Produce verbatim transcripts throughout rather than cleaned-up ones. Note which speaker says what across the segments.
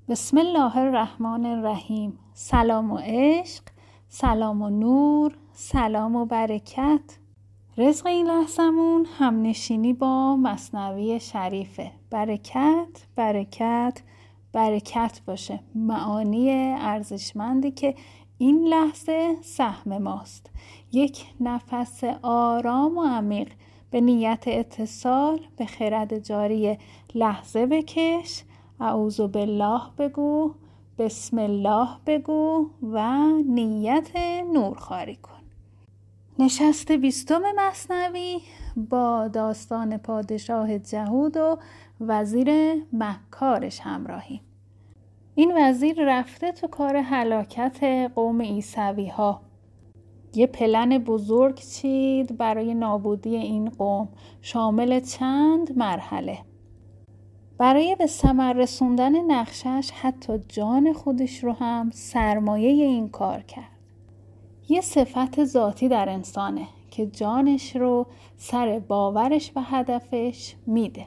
Speaker 1: بسم الله الرحمن الرحیم. سلام و عشق، سلام و نور، سلام و برکت. رزق این لحظمون همنشینی با مثنوی شریفه. برکت، برکت، برکت باشه. معانی ارزشمندی که این لحظه سهم ماست. یک نفس آرام و عمیق به نیت اتصال به خرد جاری لحظه بکش. اعوذ بالله بگو، بسم الله بگو و نیت نورخواری کن. نشست بیستم مثنوی با داستان پادشاه جهود و وزیر مکارش همراهی. این وزیر رفته تو کار هلاکت قوم عیسوی ها. یه پلن بزرگ چید برای نابودی این قوم، شامل چند مرحله. برای به ثمر رسوندن نقشش حتی جان خودش رو هم سرمایه این کار کرد. یه صفت ذاتی در انسانه که جانش رو سر باورش و هدفش میده.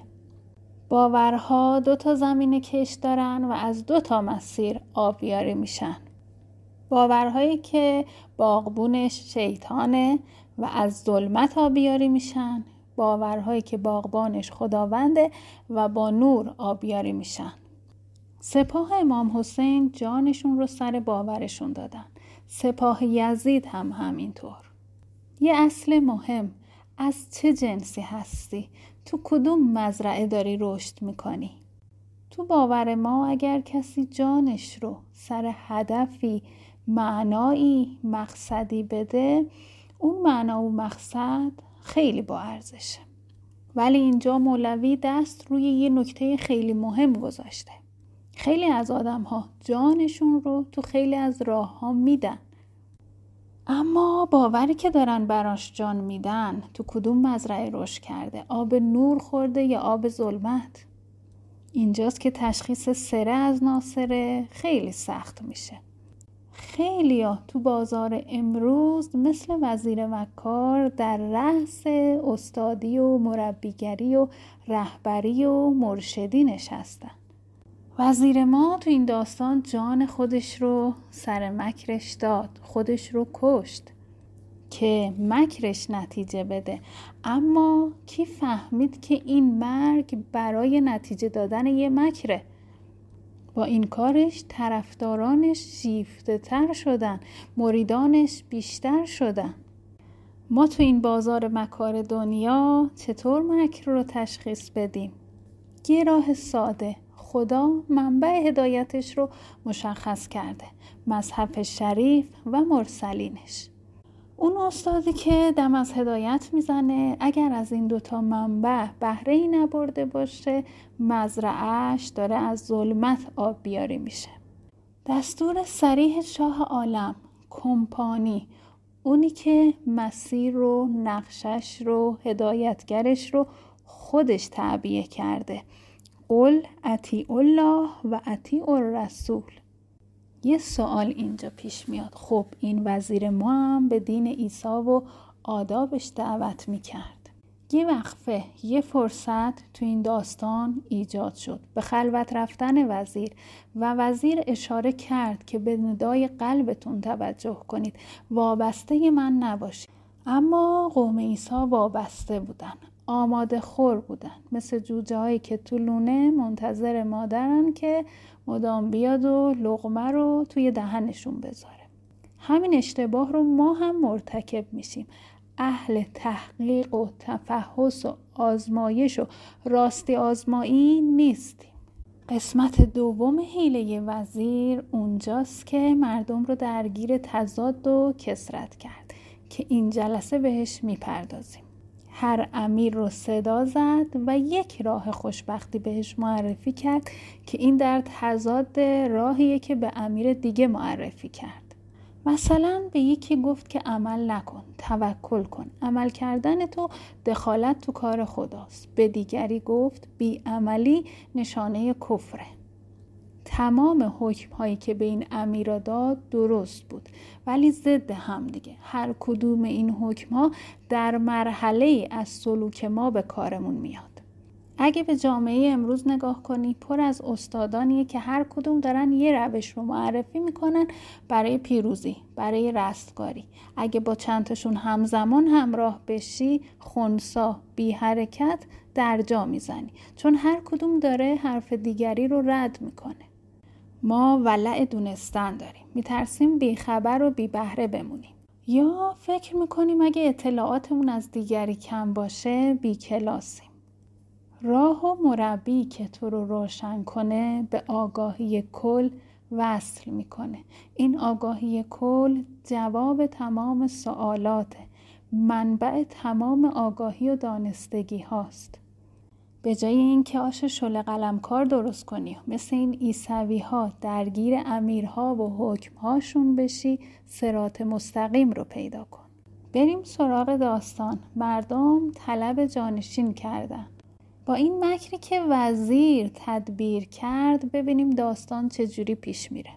Speaker 1: باورها دو تا زمینه کش دارن و از دو تا مسیر آبیاری میشن. باورهایی که باغبونش شیطانه و از ظلمت آبیاری میشن، باورهایی که باغبانش خداونده و با نور آبیاری میشن. سپاه امام حسین جانشون رو سر باورشون دادن. سپاه یزید هم همینطور. یه اصل مهم، از چه جنسی هستی؟ تو کدوم مزرعه داری رشد میکنی؟ تو باور ما اگر کسی جانش رو سر هدفی، معنایی، مقصدی بده، اون معنا و مقصد خیلی با ارزشه. ولی اینجا مولوی دست روی یه نکته خیلی مهم گذاشته. خیلی از آدم ها جانشون رو تو خیلی از راه ها میدن، اما باوری که دارن براش جان میدن تو کدوم مزرعه رشد کرده؟ آب نور خورده یا آب ظلمت؟ اینجاست که تشخیص سره از ناسره خیلی سخت میشه. خیلی ها تو بازار امروز مثل وزیر مکار در رأس استادی و مربیگری و رهبری و مرشدی نشستن. وزیر ما تو این داستان جان خودش رو سر مکرش داد، خودش رو کشت که مکرش نتیجه بده. اما کی فهمید که این مرگ برای نتیجه دادن یه مکره؟ با این کارش طرفدارانش شیفته تر شدن، مریدانش بیشتر شدن. ما تو این بازار مکار دنیا چطور مکر رو تشخیص بدیم؟ یه راه ساده، خدا منبع هدایتش رو مشخص کرده، مذهب شریف و مرسلینش. اون استادی که دم از هدایت میزنه اگر از این دوتا منبع بهره ای نبرده باشه، مزرعهش داره از ظلمت آب بیاری میشه. دستور صریح شاه عالم، کمپانی، اونی که مسیر رو، نقشش رو، هدایتگرش رو خودش تعبیه کرده. قل اطیعوا الله و اطیعوا الرسول. یه سوال اینجا پیش میاد، خب این وزیر ما هم به دین عیسی و آدابش دعوت میکرد. یه وقفه، یه فرصت تو این داستان ایجاد شد به خلوت رفتن وزیر و وزیر اشاره کرد که به ندای قلبتون توجه کنید، وابسته من نباشید. اما قوم عیسی وابسته بودن، آماده خور بودن، مثل جوجه هایی که تو لونه منتظر مادرن که مدام بیاد و لقمه رو توی دهنشون بذاره. همین اشتباه رو ما هم مرتکب میشیم. اهل تحقیق و تفحص و آزمایش و راستی آزمایی نیستیم. قسمت دوم حیله وزیر اونجاست که مردم رو درگیر تضاد و کثرت کرد که این جلسه بهش میپردازیم. هر امیر رو صدا زد و یک راه خوشبختی بهش معرفی کرد که این در تضاد راهیه که به امیر دیگه معرفی کرد. مثلا به یکی گفت که عمل نکن، توکل کن، عمل کردن تو دخالت تو کار خداست. به دیگری گفت بی عملی نشانه کفره. تمام حکم هایی که به این امیر داد درست بود، ولی ضد هم دیگه. هر کدوم این حکم ها در مرحله از سلوک ما به کارمون میاد. اگه به جامعه امروز نگاه کنی پر از استادانیه که هر کدوم دارن یه روش رو معرفی میکنن برای پیروزی، برای رستگاری. اگه با چند تاشون همزمان همراه بشی خنثی بی حرکت در جا میزنی، چون هر کدوم داره حرف دیگری رو رد میکنه. ما ولع دونستن داریم، میترسیم بی خبر و بی بهره بمونیم، یا فکر میکنیم اگه اطلاعاتمون از دیگری کم باشه بی کلاسیم. راه و مربی که تو رو روشن کنه به آگاهی کل وصل میکنه. این آگاهی کل جواب تمام سوالاته، منبع تمام آگاهی و دانستگی هاست. به جای این که آش شل قلمکار درست کنی مثل این عیسوی ها درگیر امیرها و حکم هاشون بشی، صراط مستقیم رو پیدا کن. بریم سراغ داستان. مردم طلب جانشین کردن. با این مکری که وزیر تدبیر کرد ببینیم داستان چجوری پیش میره.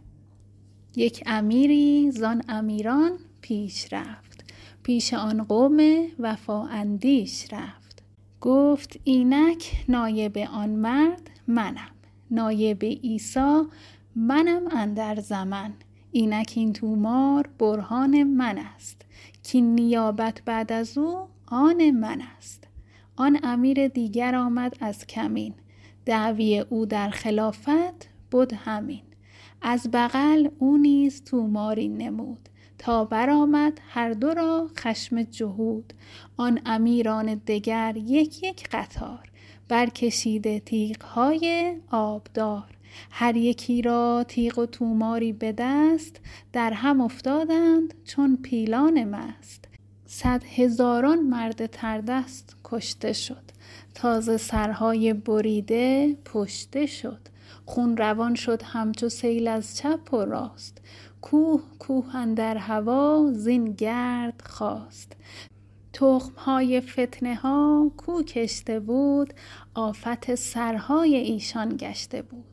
Speaker 1: یک امیری زان امیران پیش رفت، پیش آن قوم وفا اندیش رفت. گفت اینک نایب آن مرد منم، نایب عیسی منم اندر زمن. اینک این تومار برهان من است، که نیابت بعد از او آن من است. آن امیر دیگر آمد از کمین، دعوی او در خلافت بود همین. از بغل او نیز توماری نمود، تا برآمد هر دو را خشم جهود. آن امیران دگر یک یک قطار، برکشیده تیغ‌های آبدار. هر یکی را تیغ و توماری به دست، در هم افتادند چون پیلان مست. صد هزاران مرد تردست کشته شد، تازه سرهای بریده پشته شد. خون روان شد همچو سیل از چپ و راست، کوه کوه اندر هوا زین گرد خاست. تخمهای فتنه ها کو کشته بود، آفت سرهای ایشان گشته بود.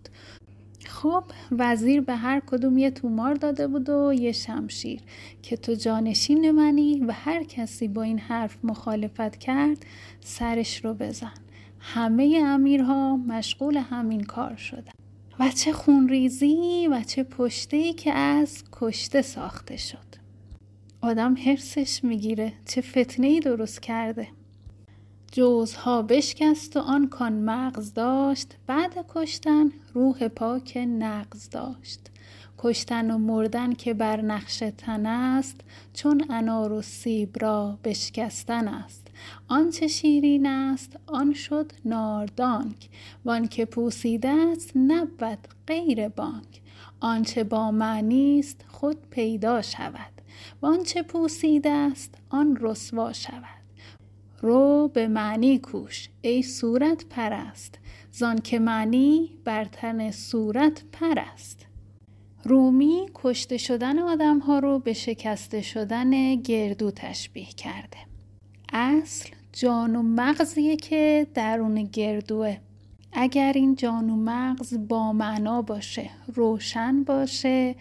Speaker 1: خب وزیر به هر کدوم یه تومار داده بود و یه شمشیر که تو جانشین منی و هر کسی با این حرف مخالفت کرد سرش رو بزن. همه امیرها مشغول همین کار شدن. و چه خونریزی و چه پشته‌ای که از کشته ساخته شد. آدم حرصش میگیره چه فتنه‌ای درست کرده. جوزها بشکست و آن کان مغز داشت، بعد کشتن روح پاک نغز داشت. کشتن و مردن که بر نقش تن است، چون انار و سیب را بشکستن است. آنچه شیرین است آن شد ناردانک، وان که پوسیده است نبود غیر بانک. آنچه با معنی است خود پیدا شود، وانچه پوسیده است آن رسوا شود. رو به معنی کوش ای صورت پرست، زان که معنی بر تن صورت پرست. رومی کشته شدن آدم ها رو به شکسته شدن گردو تشبیه کرده. اصل جان و مغزیه که درون گردوه. اگر این جان و مغز با معنا باشه، روشن باشه،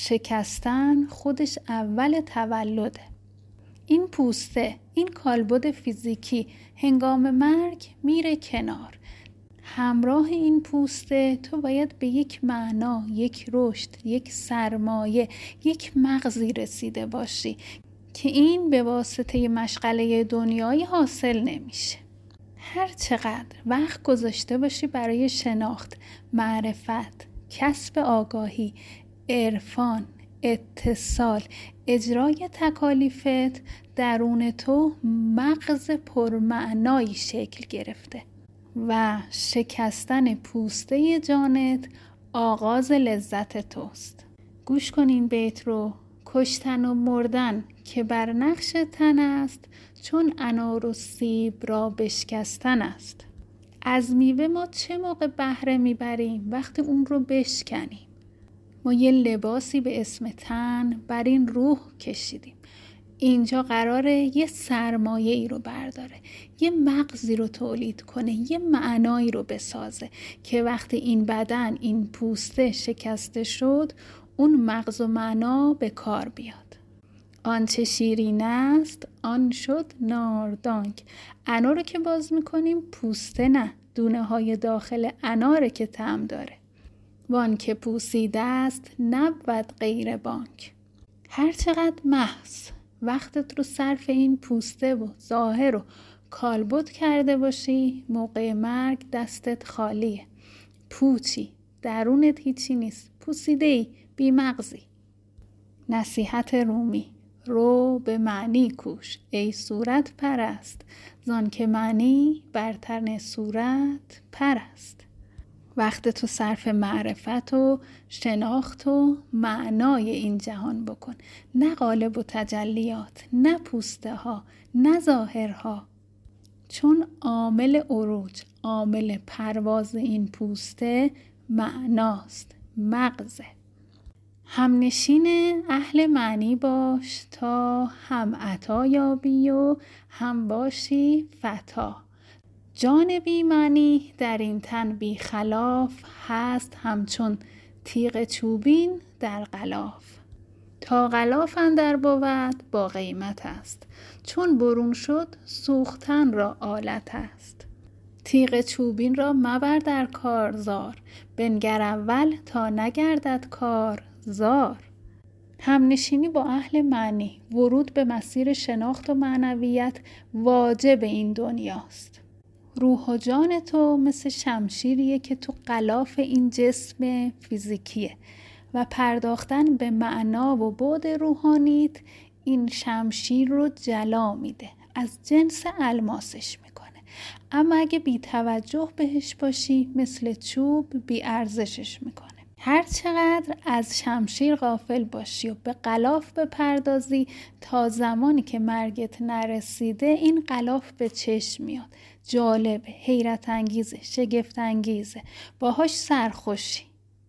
Speaker 1: شکستن خودش اول تولده. این پوسته، این کالبد فیزیکی هنگام مرگ میره کنار. همراه این پوسته تو باید به یک معنا، یک رشد، یک سرمایه، یک مغزی رسیده باشی که این به واسطه مشغله دنیایی حاصل نمیشه. هر چقدر وقت گذاشته باشی برای شناخت، معرفت، کسب آگاهی، عرفان، اتصال، اجرای تکالیفت، درون تو مغز پرمعنایی شکل گرفته و شکستن پوسته جانت آغاز لذت توست. گوش کن این بیت رو. کشتن و مردن که بر نقش تن است، چون انار و سیب را بشکستن است. از میوه ما چه موقع بهره میبریم؟ وقتی اون رو بشکنیم. ما یه لباسی به اسم تن بر این روح کشیدیم. اینجا قراره یه سرمایه ای رو برداره، یه مغزی رو تولید کنه، یه معنایی رو بسازه که وقتی این بدن، این پوسته شکسته شد، اون مغز و معنا به کار بیاد. آنچه شیرین است آن شد ناردانک. انار رو که باز میکنیم پوسته نه، دونه های داخل اناره که طعم داره. وان که پوسیده است نبود غیر بانک. هر چقدر محض وقتت رو صرف این پوسته و ظاهر و کالبد کرده باشی، موقع مرگ دستت خالیه. پوچی، درونت هیچی نیست، پوسیده‌ای، بی مغزی. نصیحت رومی: رو به معنی کوش ای صورت پرست، زان که معنی بر تن صورت پرست. وقت تو صرف معرفت و شناخت و معنای این جهان بکن، نه قالب و تجلیات، نه پوسته ها، نه ظاهرها. چون عامل عروج، عامل پرواز این پوسته معناست، مغزه. همنشین اهل معنی باش تا هم عطا یابی و هم باشی فتا. جان بی معنی در این تن بی خلاف، هست همچون تیغ چوبین در غلاف. تا غلاف اندر بود با قیمت است، چون برون شد سوختن را آلت است. تیغ چوبین را مبر در کارزار، بنگر اول تا نگردد کار زار. همنشینی با اهل معنی، ورود به مسیر شناخت و معنویت واجب این دنیاست. روح و جان تو مثل شمشیریه که تو غلاف این جسم فیزیکیه و پرداختن به معنا و بعد روحانیت این شمشیر رو جلا میده، از جنس الماسش میکنه. اما اگه بی توجه بهش باشی مثل چوب بی ارزشش میکنه. هر چقدر از شمشیر غافل باشی و به غلاف بپردازی، تا زمانی که مرگت نرسیده این غلاف به چشم میاد. جالبه، حیرت انگیزه، شگفت انگیزه، باهاش سرخوشی.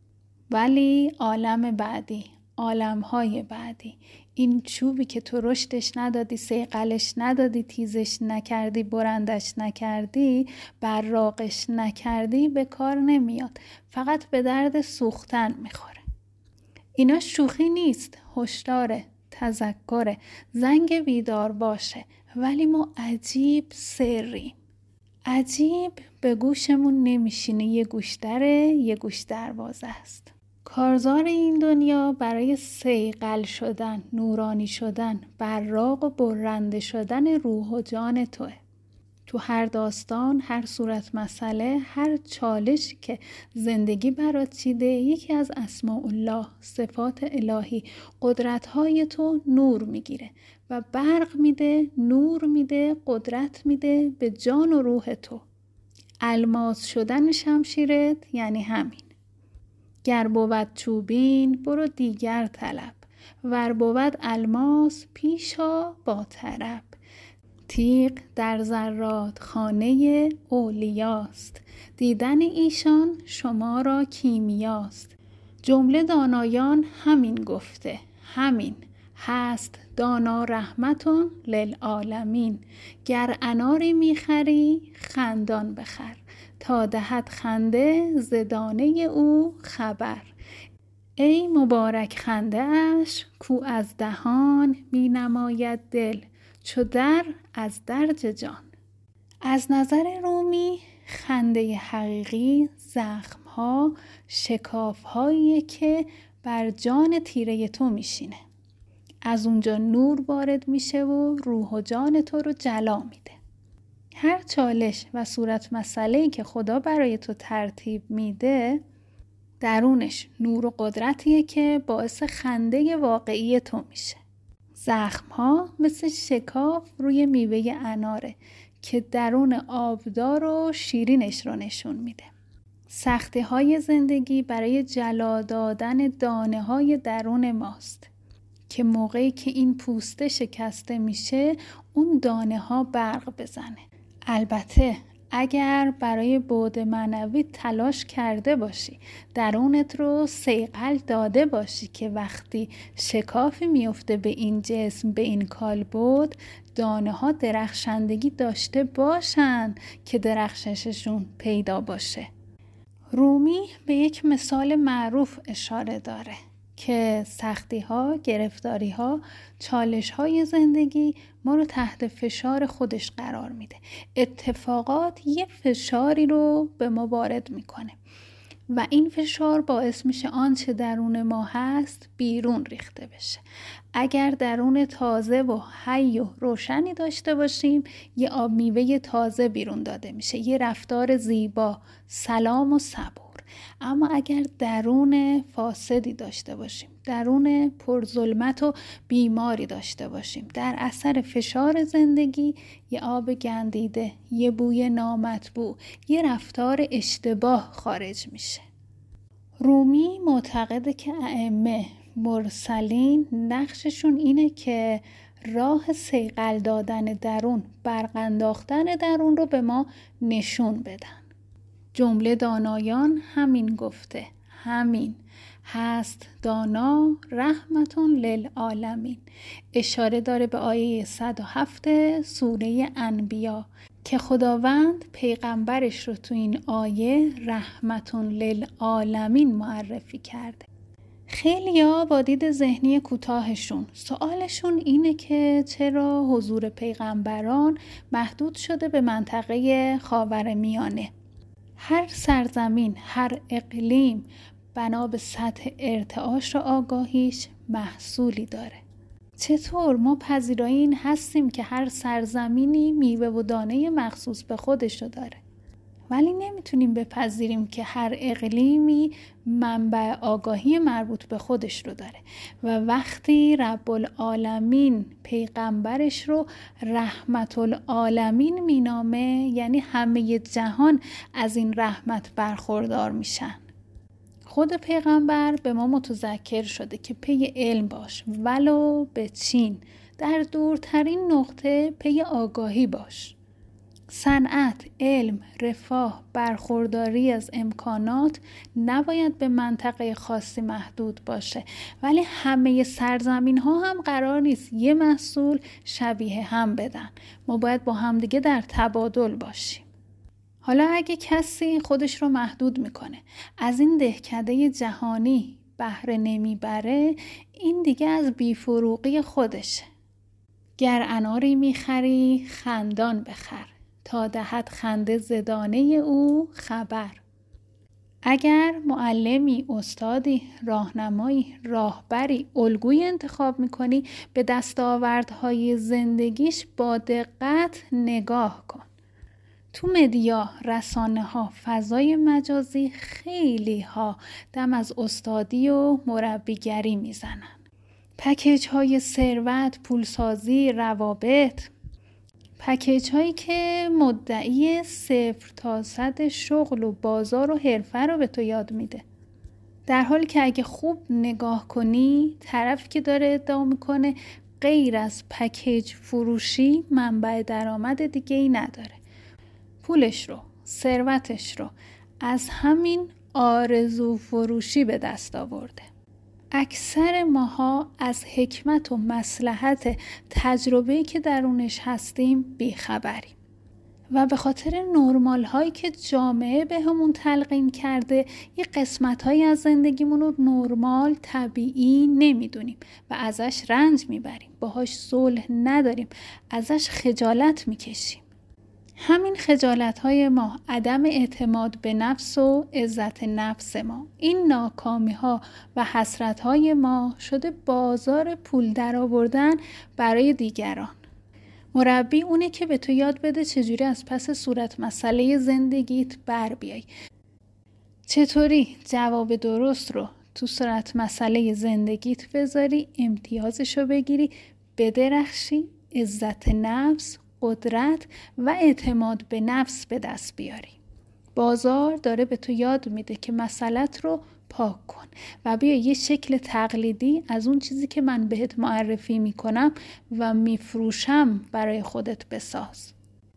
Speaker 1: ولی عالم بعدی، عالمهای بعدی، این چوبی که تو رشدش ندادی، صیقلش ندادی، تیزش نکردی، برندش نکردی، براقش نکردی، به کار نمیاد. فقط به درد سوختن میخوره. اینا شوخی نیست، هشداره، تذکره، زنگ بیدار باشه. ولی ما عجیب سریم. عجیب به گوشمون نمیشینه. یه گوش دره، یه گوش دروازه است. کارزار این دنیا برای صیقل شدن، نورانی شدن، براق و برنده شدن روح و جان توه. تو هر داستان، هر صورت مسئله، هر چالشی که زندگی برات چیده، یکی از اسماء الله، صفات الهی، قدرت‌های تو نور میگیره و برق میده، نور میده، قدرت میده به جان و روح تو. الماس شدن شمشیرت یعنی همین. گر بود چوبین برو دیگر طلب، ور بود الماس پیشا با طرب. تیغ در ذرات خانه اولیاست، دیدن ایشان شما را کیمیاست. جمله دانایان همین گفته، همین هست دانا رحمتون للعالمین. گر اناری میخری خندان بخر، تا دهد خنده ز دانه او خبر. ای مبارک خنده اش کو از دهان، می نماید دل چو در از درج جان. از نظر رومی خنده حقیقی زخم‌ها، شکاف‌هایی که بر جان تیره تو میشینه. از اونجا نور وارد میشه و روح و جان تو رو جلا میده. هر چالش و صورت مسئله‌ای که خدا برای تو ترتیب میده، درونش نور و قدرتیه که باعث خنده واقعی تو میشه. زخم‌ها مثل شکاف روی میوه اناره که درون آبدار و شیرینش رو نشون میده. سختی‌های زندگی برای جلا دادن دانه‌های درون ماست که موقعی که این پوسته شکسته میشه اون دانه‌ها برق بزنه. البته اگر برای بعد معنوی تلاش کرده باشی، درونت رو صیقل داده باشی که وقتی شکافی میفته به این جسم، به این کالبد، دانه ها درخشندگی داشته باشن که درخشششون پیدا باشه. رومی به یک مثال معروف اشاره داره. که سختی ها، گرفتاری ها، چالش های زندگی ما رو تحت فشار خودش قرار میده. اتفاقات یه فشاری رو به ما وارد میکنه و این فشار باعث میشه آنچه درون ما هست بیرون ریخته بشه. اگر درون تازه و حی و روشنی داشته باشیم، یه آب میوه تازه بیرون داده میشه، یه رفتار زیبا، سلام و صبور. اما اگر درون فاسدی داشته باشیم، درون پرظلمت و بیماری داشته باشیم، در اثر فشار زندگی یه آب گندیده، یه بوی نامطبوع، یه رفتار اشتباه خارج میشه. رومی معتقده که ائمه مرسلین نقششون اینه که راه صیقل دادن درون، برق انداختن درون رو به ما نشون بدن. جمله دانایان همین گفته، همین هست دانا رحمتون للعالمین. اشاره داره به آیه صد و هفت سوره انبیا که خداوند پیغمبرش رو تو این آیه رحمتون للعالمین معرفی کرده. خیلی‌ها با دید ذهنی کوتاهشون سوالشون اینه که چرا حضور پیغمبران محدود شده به منطقه خاورمیانه؟ هر سرزمین، هر اقلیم بنا به سطح ارتعاش و آگاهیش محصولی داره. چطور ما پذیرای این هستیم که هر سرزمینی میوه و دانه مخصوص به خودش رو داره، ولی نمیتونیم بپذیریم که هر اقلیمی منبع آگاهی مربوط به خودش رو داره و وقتی رب العالمین پیغمبرش رو رحمت العالمین مینامه، یعنی همه جهان از این رحمت برخوردار میشن. خود پیغمبر به ما متذکر شده که پی علم باش، ولو به چین، در دورترین نقطه پی آگاهی باش. صنعت، علم، رفاه، برخورداری از امکانات نباید به منطقه خاصی محدود باشه، ولی همه سرزمین ها هم قرار نیست یه محصول شبیه هم بدن. ما باید با همدیگه در تبادل باشیم. حالا اگه کسی خودش رو محدود میکنه، از این دهکده جهانی بهره نمیبره، این دیگه از بیفروغی خودشه. گر اناری میخری خندان بخر، تا دهد خنده زدانه او خبر. اگر معلمی، استادی، راهنمایی، راهبری، الگویی انتخاب میکنی، به دستاوردهای زندگیش با دقت نگاه کن. تو مدیا، رسانه ها، فضای مجازی خیلی ها دم از استادی و مربیگری میزنن. پکیج های ثروت، پولسازی، روابط، پکیج هایی که مدعی صفر تا صد شغل و بازار و حرفه رو به تو یاد میده، در حالی که اگه خوب نگاه کنی، طرفی که داره ادعا میکنه غیر از پکیج فروشی منبع درآمد دیگه ای نداره. پولش رو، ثروتش رو از همین آرزو فروشی به دست آورده. اکثر ماها از حکمت و مصلحت تجربه‌ای که درونش هستیم بیخبریم و به خاطر نرمال هایی که جامعه به همون تلقین کرده، یه قسمت هایی از زندگیمون رو نرمال، طبیعی نمیدونیم و ازش رنج میبریم، باهاش صلح نداریم، ازش خجالت میکشیم. همین خجالت های ما، عدم اعتماد به نفس و عزت نفس ما، این ناکامی ها و حسرت های ما شده بازار پول در آوردن برای دیگران. مربی اونه که به تو یاد بده چجوری از پس صورت مسئله زندگیت بر بیای، چطوری جواب درست رو تو صورت مسئله زندگیت بذاری، امتیازشو بگیری، بدرخشی، عزت نفس، قدرت و اعتماد به نفس به دست بیاری. بازار داره به تو یاد میده که مسئلت رو پاک کن و بیا یه شکل تقلیدی از اون چیزی که من بهت معرفی میکنم و میفروشم برای خودت بساز.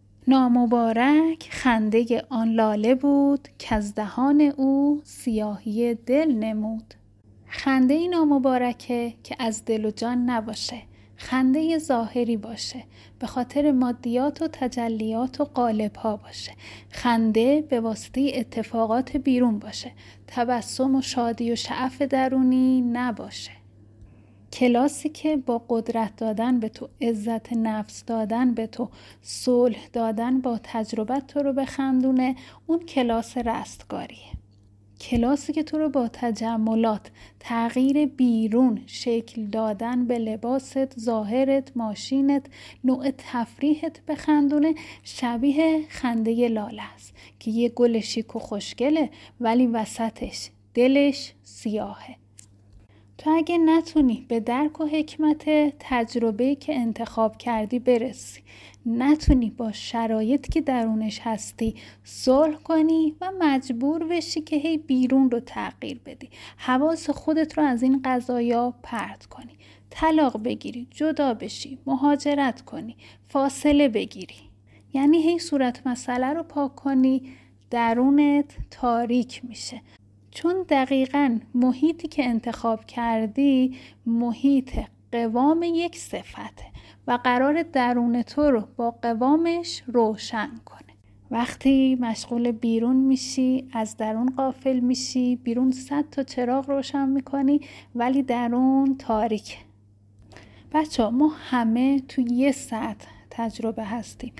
Speaker 1: نامبارک خنده آن لاله بود که از دهان او سیاهی دل نمود. خنده ای نامبارکه که از دل و جان نباشه، خنده ظاهری باشه، به خاطر مادیات و تجلیات و قالب‌ها باشه. خنده به واسطه اتفاقات بیرون باشه، تبسم و شادی و شعف درونی نباشه. کلاسی که با قدرت دادن به تو، عزت نفس دادن به تو، صلح دادن با تجربت تو رو بخندونه، اون کلاس رستگاریه. کلاسی که تو رو با تجملات، تغییر بیرون، شکل دادن به لباست، ظاهرت، ماشینت، نوع تفریحت بخندونه، شبیه خنده لاله است که یه گل شیک و خوشگله ولی وسطش دلش سیاهه. تو اگه نتونی به درک و حکمت تجربه‌ای که انتخاب کردی برسی، نتونی با شرایطی که درونش هستی صلح کنی و مجبور بشی که هی بیرون رو تغییر بدی، حواس خودت رو از این قضایا پرت کنی، طلاق بگیری، جدا بشی، مهاجرت کنی، فاصله بگیری، یعنی هی صورت مسئله رو پاک کنی، درونت تاریک میشه. چون دقیقاً محیطی که انتخاب کردی محیط قوام یک صفته و قرار درون تو رو با قوامش روشن کنه. وقتی مشغول بیرون میشی، از درون غافل میشی، بیرون صد تا چراغ روشن میکنی ولی درون تاریک. بچه ها، ما همه تو یه سطح تجربه هستیم.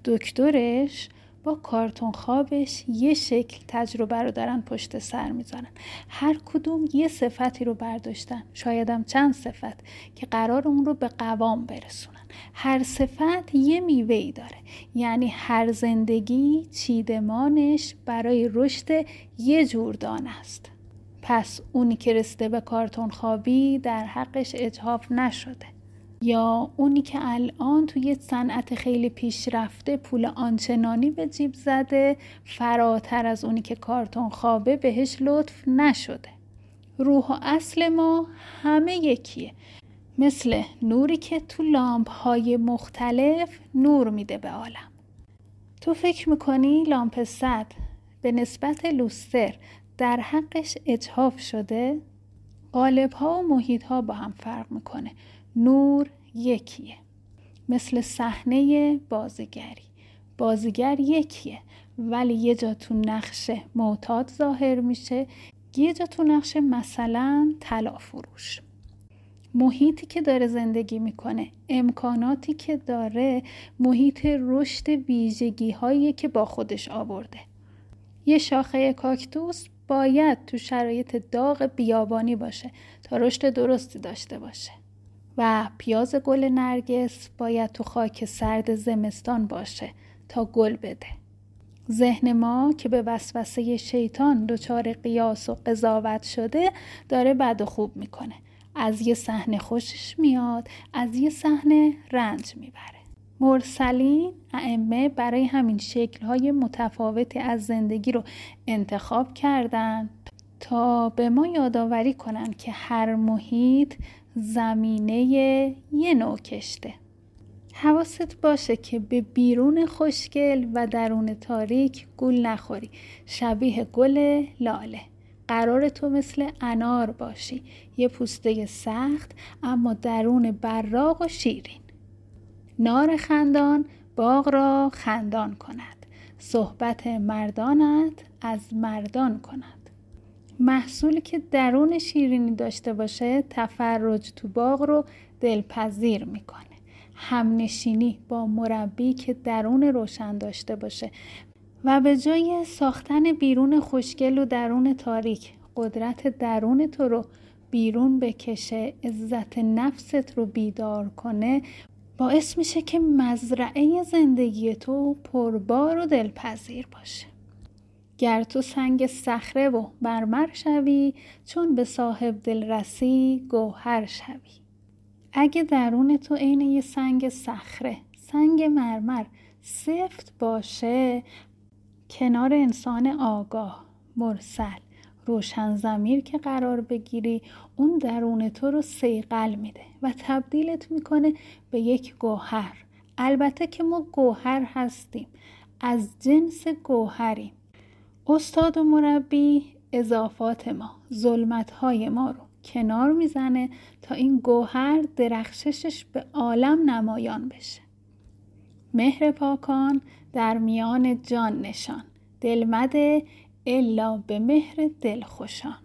Speaker 1: دکترش با کارتون خوابش یه شکل تجربه رو دارن پشت سر میذارن. هر کدوم یه صفتی رو برداشتن، شایدم چند صفت که قرار اون رو به قوام برسونن. هر صفت یه میوه‌ای داره، یعنی هر زندگی چیدمانش برای رشد یه جور دانه است. پس اونی که رسیده به کارتون خوابی در حقش اجحاف نشده، یا اونی که الان توی یه صنعت خیلی پیشرفته پول آنچنانی به جیب زده فراتر از اونی که کارتون خوابه بهش لطف نشده. روح و اصل ما همه یکیه، مثل نوری که تو لامپ های مختلف نور میده به عالم. تو فکر میکنی لامپ صد به نسبت لوستر در حقش اجحاف شده؟ قالب ها و محیط ها با هم فرق میکنه. نور یکیه، مثل صحنه بازیگری. بازیگر یکیه ولی یه جا تو نقش معتاد ظاهر میشه، یه جا تو نقش مثلا طلا فروش. محیطی که داره زندگی میکنه، امکاناتی که داره، محیط رشد ویژگی هایی که با خودش آورده. یه شاخه کاکتوس باید تو شرایط داغ بیابانی باشه تا رشد درستی داشته باشه و پیاز گل نرگس باید تو خاک سرد زمستان باشه تا گل بده. ذهن ما که به وسوسه شیطان دچار قیاس و قضاوت شده داره بد و خوب میکنه. از یه صحنه خوشش میاد، از یه صحنه رنج میبره. مرسلین ائمه برای همین شکل‌های متفاوتی از زندگی رو انتخاب کردن تا به ما یادآوری کنن که هر محیط زمینه یه نوع کشته. حواست باشه که به بیرون خوشگل و درون تاریک گول نخوری. شبیه گل لاله. قرار تو مثل انار باشی، یه پوسته سخت اما درون براق و شیرین. نار خندان باغ را خندان کند، صحبت مردانت از مردان کند. محصولی که درون شیرینی داشته باشه تفرج تو باغ رو دلپذیر میکنه. همنشینی با مربی که درون روشن داشته باشه و به جای ساختن بیرون خوشگل و درون تاریک قدرت درون تو رو بیرون بکشه، عزت نفست رو بیدار کنه، باعث میشه که مزرعه زندگی تو پربار و دلپذیر باشه. گر تو سنگ صخره و مرمر شوی، چون به صاحب دل رسی گوهر شوی. اگه درون تو عین یه سنگ صخره، سنگ مرمر سفت باشه، کنار انسان آگاه، مرسل، روشن ضمیر که قرار بگیری، اون درون تو رو صیقل میده و تبدیلت میکنه به یک گوهر. البته که ما گوهر هستیم، از جنس گوهریم. استاد و مربی اضافات ما، ظلمت‌های ما رو کنار میزنه تا این گوهر درخششش به عالم نمایان بشه. مهر پاکان در میان جان نشان، دل مده الا به مهر دل خوشان.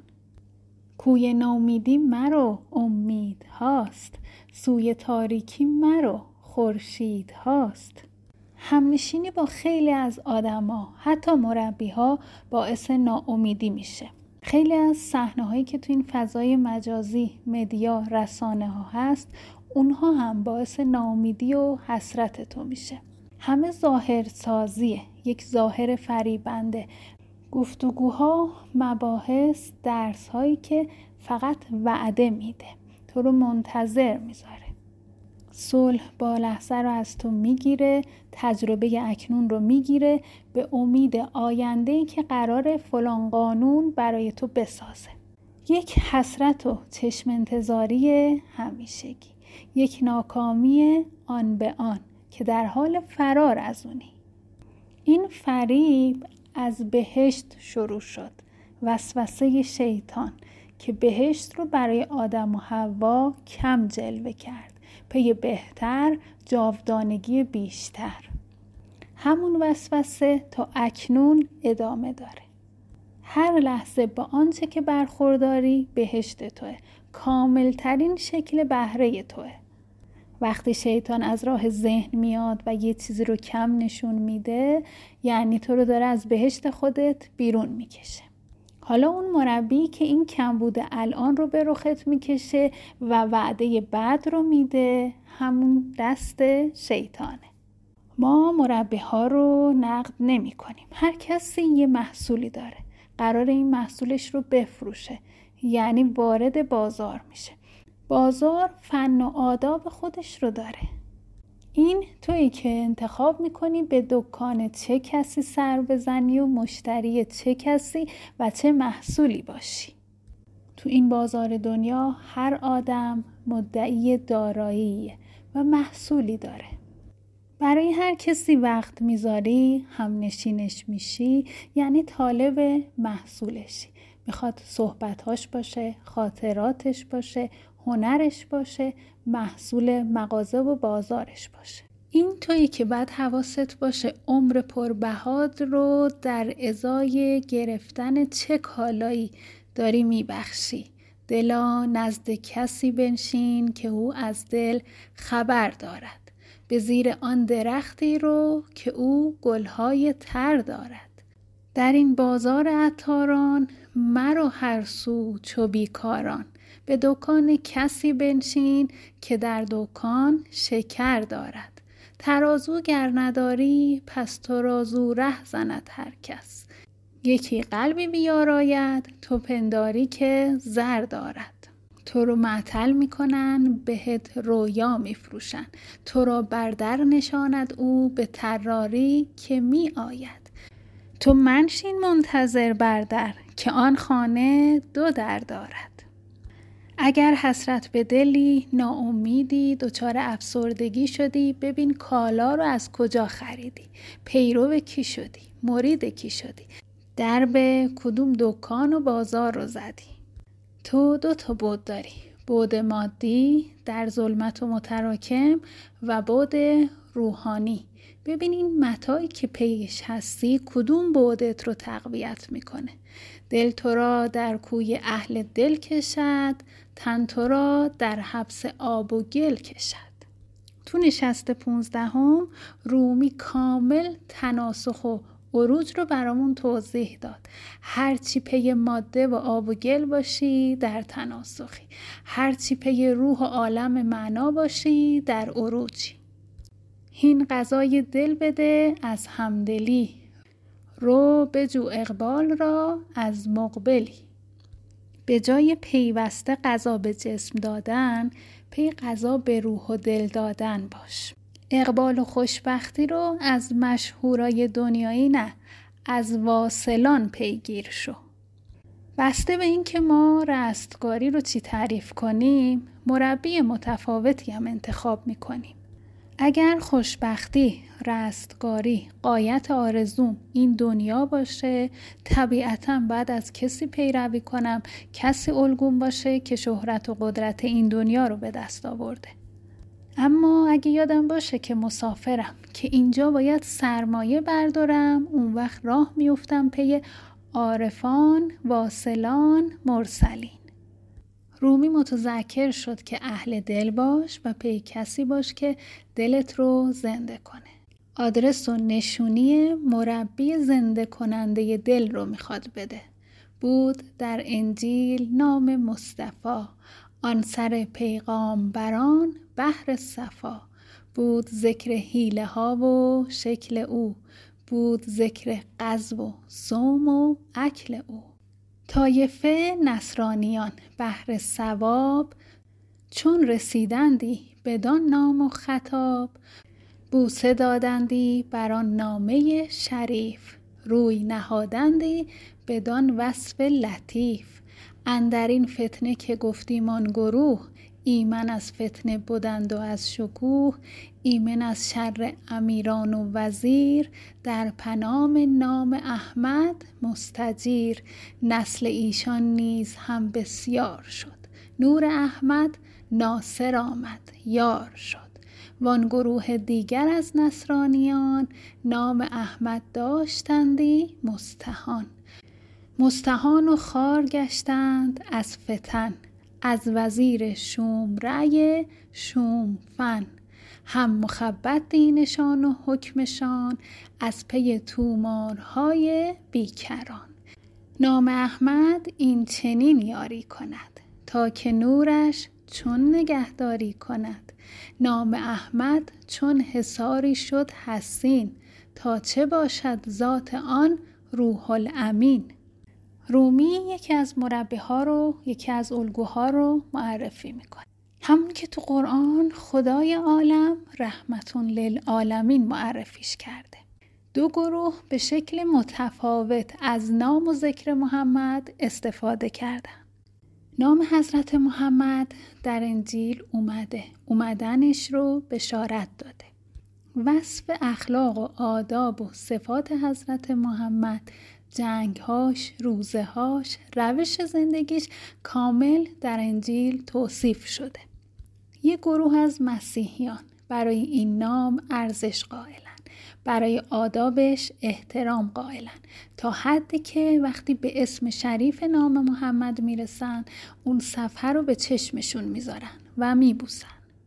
Speaker 1: کوی نومیدی مرو امید هاست، سوی تاریکی مرو خورشید هاست. همنشینی با خیلی از آدما، حتی مربی ها، باعث ناامیدی میشه. خیلی از صحنه هایی که تو این فضای مجازی، مدیا، رسانه ها هست، اونها هم باعث ناامیدی و حسرت تو میشه. همه ظاهر سازیه، یک ظاهر فریبنده. گفتگوها، مباحث، درس هایی که فقط وعده میده، تو رو منتظر میذاره. صلح با لحظه رو از تو میگیره، تجربه اکنون رو میگیره به امید آینده‌ای که قرار فلان قانون برای تو بسازه. یک حسرت و چشم انتظاری همیشگی، یک ناکامی آن به آن که در حال فرار از اونی. این فریب از بهشت شروع شد، وسوسه شیطان که بهشت رو برای آدم و حوا کم جلوه کرد، پی بهتر، جاودانگی بیشتر. همون وسوسه تا اکنون ادامه داره. هر لحظه با آنچه که برخورداری بهشت توه، کاملترین شکل بهره توه. وقتی شیطان از راه ذهن میاد و یه چیزی رو کم نشون میده، یعنی تو رو داره از بهشت خودت بیرون میکشه. حالا اون مربی که این کم بوده الان رو به رخت میکشه و وعده بعد رو میده، همون دست شیطانه. ما مربی ها رو نقد نمی کنیم. هر کسی یه محصولی داره، قرار این محصولش رو بفروشه، یعنی وارد بازار میشه. بازار فن و آداب خودش رو داره. این تویی که انتخاب میکنی به دکان چه کسی سر بزنی و مشتری چه کسی و چه محصولی باشی. تو این بازار دنیا هر آدم مدعی دارایی و محصولی داره. برای هر کسی وقت میذاری، هم نشینش میشی، یعنی طالب محصولشی. میخواد صحبتاش باشه، خاطراتش باشه، هنرش باشه، محصول مغازه و بازارش باشه. این تویی که بعد حواست باشه عمر پربهاد رو در ازای گرفتن چه کالایی داری میبخشی. دلا نزد کسی بنشین که او از دل خبر دارد، به زیر آن درختی رو که او گلهای تر دارد. در این بازار عطاران مرو هر سو چو بیکاران، به دکان کسی بنشین که در دکان شکر دارد. ترازو گر نداری پس ترازو ره زند هر کس، یکی قلبی بیاراید تو پنداری که زر دارد. تو رو معطل میکنن بهت رویا میفروشن، تو را بر در نشاند او به طراری که می آید. تو منشین منتظر بر در که آن خانه دو در دارد. اگر حسرت به دلی، ناامیدی، دچار افسردگی شدی، ببین کالا رو از کجا خریدی، پیرو کی شدی، مرید کی شدی، درب کدوم دکان و بازار رو زدی. تو دو تا بعد داری، بعد مادی در ظلمت و متراکم و بعد روحانی. ببین این متاعی که پیش هستی کدوم بعدت رو تقویت میکنه. دل تو را در کوی اهل دل کشد، تن تو را در حبس آب و گل کشد. تو نشست پونزدهم رومی کامل تناسخ و عروج رو برامون توضیح داد. هرچی پی ماده و آب و گل باشی در تناسخی، هرچی پی روح و عالم معنا باشی در عروجی. هین غذای دل بده از همدلی، رو بجو اقبال را از مقبلی. به جای پیوسته غذا به جسم دادن، پی غذا به روح و دل دادن باش. اقبال و خوشبختی رو از مشهورای دنیایی نه، از واصلان پیگیر شو. بسته به این که ما رستگاری رو چی تعریف کنیم، مربی متفاوتی هم انتخاب میکنیم. اگر خوشبختی، رستگاری، غایت آرزوم این دنیا باشه، طبیعتاً باید از کسی پیروی کنم، کسی الگوم باشه که شهرت و قدرت این دنیا رو به دست آورده. اما اگه یادم باشه که مسافرم، که اینجا باید سرمایه بردارم، اون وقت راه میفتم پی عارفان، واصلان، مرسلین. رومی متذکر شد که اهل دل باش و پی کسی باش که دلت رو زنده کنه. آدرس و نشونی مربی زنده کننده دل رو میخواد بده. بود در انجیل نام مصطفی، آن سر پیغامبران بحر صفا. بود ذکر حیله ها و شکل او، بود ذکر غزو و صوم و اکل او. طایفه نصرانیان بهر ثواب، چون رسیدندی بدان نام و خطاب. بوسه دادندی بر آن نامه شریف، روی نهادندی بدان وصف لطیف. اندر این فتنه که گفتیم آن گروه، ایمن از فتنه بودند و از شکوه. ایمن از شر امیران و وزیر، در پنام نام احمد مستجیر. نسل ایشان نیز هم بسیار شد، نور احمد ناصر آمد یار شد. وان گروه دیگر از نصرانیان، نام احمد داشتندی مستهان. مستهان و خوار گشتند از فتن، از وزیر شوم رأی شوم فن. هم مخبط دینشان و حکمشان، از پی تومارهای بیکران. نام احمد این چنین یاری کند، تا که نورش چون نگهداری کند. نام احمد چون حصاری شد حصین، تا چه باشد ذات آن روح الامین. رومی یکی از مربی‌ها رو، یکی از الگوها رو معرفی میکنه. همون که تو قرآن خدای عالم رحمتون للعالمین معرفیش کرده. دو گروه به شکل متفاوت از نام و ذکر محمد استفاده کردن. نام حضرت محمد در انجیل اومده، اومدنش رو بشارت داده. وصف اخلاق و آداب و صفات حضرت محمد، جنگهاش، روزهاش، روش زندگیش کامل در انجیل توصیف شده. یک گروه از مسیحیان برای این نام ارزش قائلن، برای آدابش احترام قائلن، تا حدی که وقتی به اسم شریف نام محمد میرسن اون صفحه رو به چشمشون میذارن و میبوسن.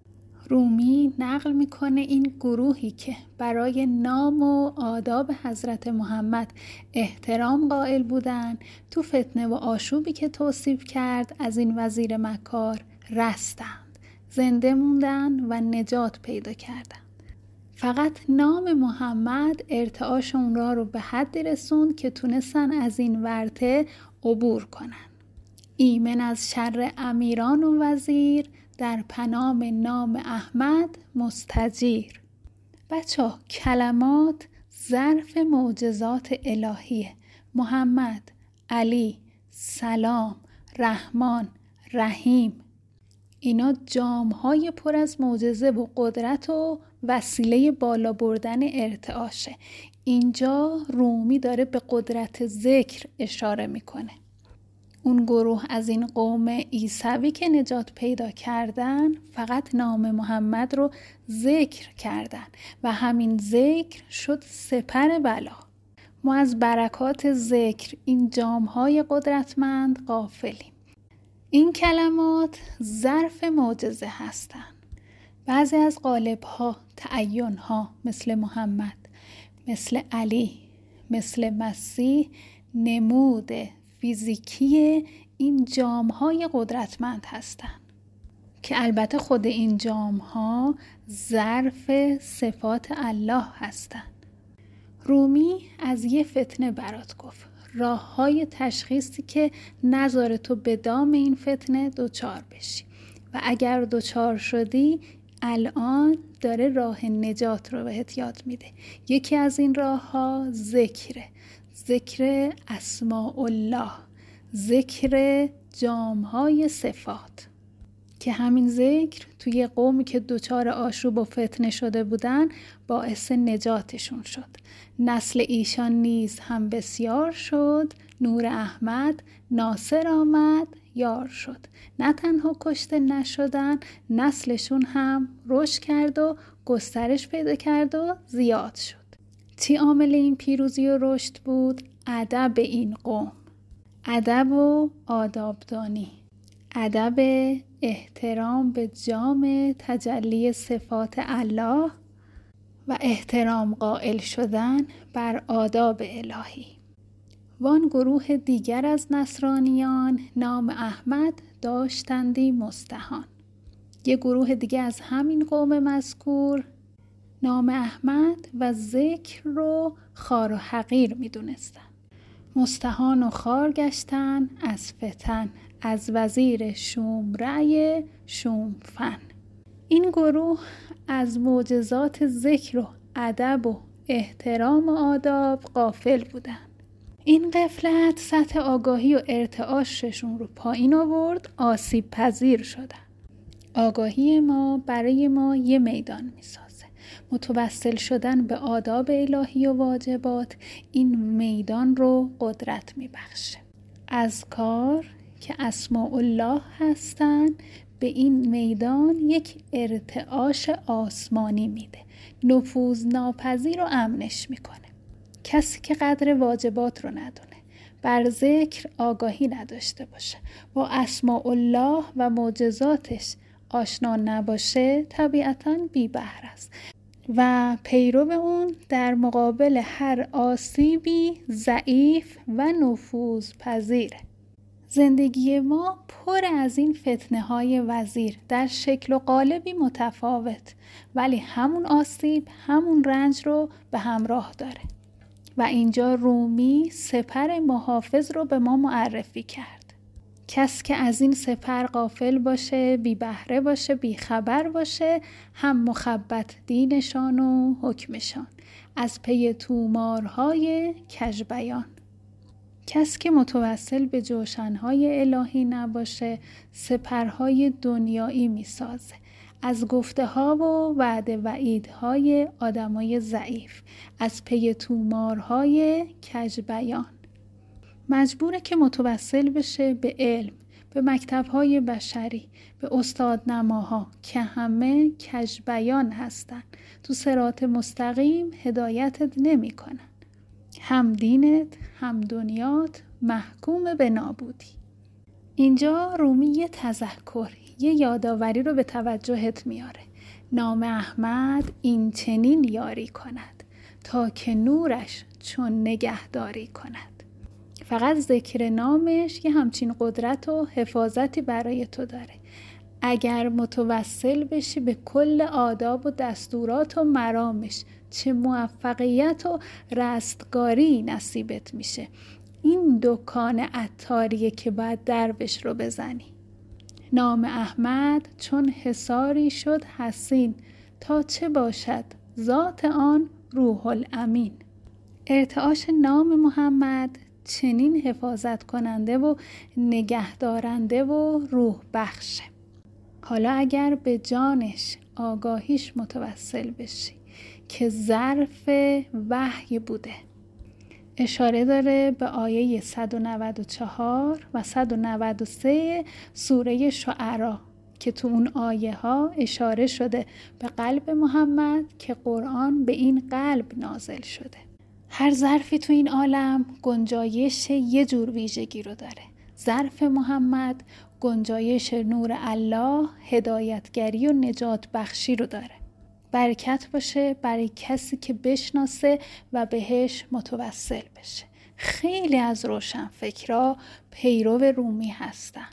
Speaker 1: رومی نقل میکنه این گروهی که برای نام و آداب حضرت محمد احترام قائل بودن، تو فتنه و آشوبی که توصیف کرد از این وزیر مکار رستند، زنده موندن و نجات پیدا کردن. فقط نام محمد ارتعاش اون را رو به حدی رسوند که تونستن از این ورطه عبور کنن. ایمن از شر امیران و وزیر، در پنام نام احمد مستجیر. بچه ها کلمات ظرف معجزات الهیه. محمد، علی، سلام، رحمان، رحیم، اینا جام‌های پر از معجزه و قدرت و وسیله بالا بردن ارتعاشه. اینجا رومی داره به قدرت ذکر اشاره میکنه. اون گروه از این قوم عیسوی که نجات پیدا کردن فقط نام محمد رو ذکر کردن و همین ذکر شد سپر بلا. ما از برکات ذکر این جام‌های قدرتمند غافلیم. این کلمات ظرف معجزه هستند. بعضی از قالب‌ها، تعین‌ها مثل محمد، مثل علی، مثل مسیح نمود فیزیکی این جام‌های قدرتمند هستند که البته خود این جام‌ها ظرف صفات الله هستند. رومی از یه فتنه برات گفت، راه‌های تشخیصی که نذاره تو به دام این فتنه دوچار بشی و اگر دوچار شدی الان داره راه نجات رو بهت یاد میده. یکی از این راه‌ها ذکره، ذکر اسماء الله، ذکر جام‌های صفات که همین ذکر توی قومی که دچار آشوب و فتنه شده بودن باعث نجاتشون شد. نسل ایشان نیز هم بسیار شد، نور احمد ناصر آمد یار شد. نه تنها کشته نشدن، نسلشون هم رشد کرد و گسترش پیدا کرد و زیاد شد. چی عامل این پیروزی و رشد بود؟ ادب این قوم، ادب و آدابدانی، ادب احترام به جام تجلی صفات الله و احترام قائل شدن بر آداب الهی. وان گروه دیگر از نصرانیان نام احمد داشتندی مستهان. یه گروه دیگه از همین قوم مذکور نام احمد و ذکر رو خار و حقیر می دونستن. مستهان و خار گشتن از فتن، از وزیر شوم رأی شوم فن. این گروه از معجزات ذکر و ادب و احترام و آداب غافل بودن. این غفلت سطح آگاهی و ارتعاششون رو پایین آورد، آسیب پذیر شدن. آگاهی ما برای ما یه میدان میسازه. متوسل شدن به آداب الهی و واجبات این میدان رو قدرت میبخشه. از کار که اسماء الله هستن به این میدان یک ارتعاش آسمانی میده، نفوذ ناپذیر و امنش میکنه. کسی که قدر واجبات رو ندونه، بر ذکر آگاهی نداشته باشه، با اسماء الله و معجزاتش آشنا نباشه، طبیعتاً بی بهره است و پیرو اون در مقابل هر آسیبی ضعیف و نفوذ پذیره. زندگی ما پر از این فتنه های وزیر در شکل و قالبی متفاوت، ولی همون آسیب، همون رنج رو به همراه داره. و اینجا رومی سپر محافظ رو به ما معرفی کرد. کس که از این سپر غافل باشه، بی بهره باشه، بی خبر باشه، هم مخبط دینشان و حکمشان، از پی تومارهای کژبیان. کس که متوسل به جوشنهای الهی نباشه، سپرهای دنیایی میسازه، از گفته ها و وعده وعیدهای آدمای ضعیف، از پی تومارهای کژبیان. مجبوره که متوسل بشه به علم، به مکتبهای بشری، به استادنماها که همه کژبیان هستن، تو صراط مستقیم هدایتت نمی کنن. هم دینت هم دنیات محکوم به نابودی. اینجا رومی یه تذکر، یه یادآوری رو به توجهت میاره. نام احمد این چنین یاری کند تا که نورش چون نگهداری کند. فقط ذکر نامش یه همچین قدرت و حفاظتی برای تو داره. اگر متوسل بشی به کل آداب و دستورات و مرامش، چه موفقیت و رستگاری نصیبت میشه. این دکان عطاریه که باید دربش رو بزنی. نام احمد چون حصاری شد حصین، تا چه باشد ذات آن روح الامین. ارتعاش نام محمد چنین حفاظت کننده و نگهدارنده و روح بخشه. حالا اگر به جانش آگاهیش متوسل بشی که ظرف وحی بوده. اشاره داره به آیه صد و نود و چهار و صد و نود و سه سوره شعرا که تو اون آیه ها اشاره شده به قلب محمد که قرآن به این قلب نازل شده. هر ظرفی تو این عالم گنجایش یه جور ویژگی رو داره. ظرف محمد گنجایش نور الله، هدایتگری و نجات بخشی رو داره. برکت باشه برای کسی که بشناسه و بهش متوسل بشه. خیلی از روشنفکرها پیرو رومی هستن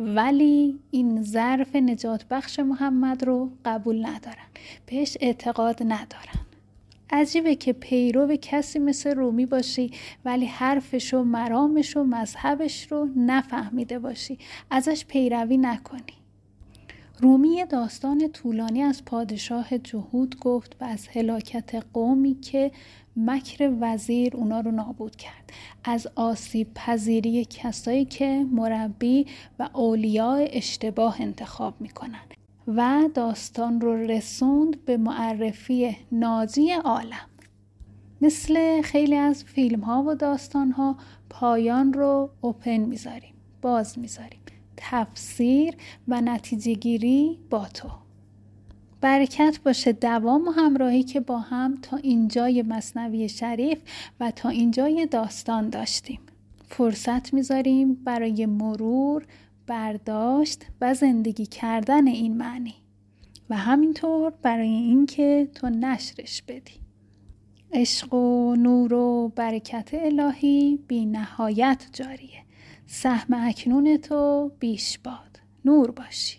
Speaker 1: ولی این ظرف نجات بخش محمد رو قبول ندارن، بهش اعتقاد ندارن. عجیبه که پیرو کسی مثل رومی باشی ولی حرفش و مرامش و مذهبش رو نفهمیده باشی، ازش پیروی نکنی. رومی داستان طولانی از پادشاه جهود گفت و از هلاکت قومی که مکر وزیر اونا رو نابود کرد، از آسیب پذیری کسایی که مربی و اولیاء اشتباه انتخاب میکنن و داستان رو رسوند به معرفی ناجی عالم. مثل خیلی از فیلم ها و داستان ها پایان رو اوپن میذاریم، باز میذاریم. تفسیر و نتیجه گیری با تو. برکت باشه دوام و همراهی که با هم تا اینجای مثنوی شریف و تا اینجای داستان داشتیم. فرصت میذاریم برای مرور، برداشت و زندگی کردن این معنی و همینطور برای اینکه تو نشرش بدی. عشق و نور و برکت الهی بی نهایت جاریه. سهم اکنون تو بیش باد. نور باشی.